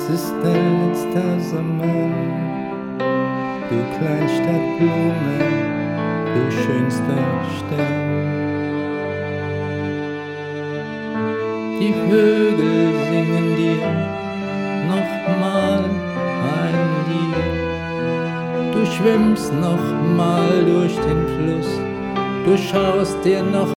Es ist dein letzter Sommer, du Kleinstadtblume, du schönster Stern. Die Vögel singen dir nochmal ein Lied. Du schwimmst nochmal durch den Fluss, du schaust dir noch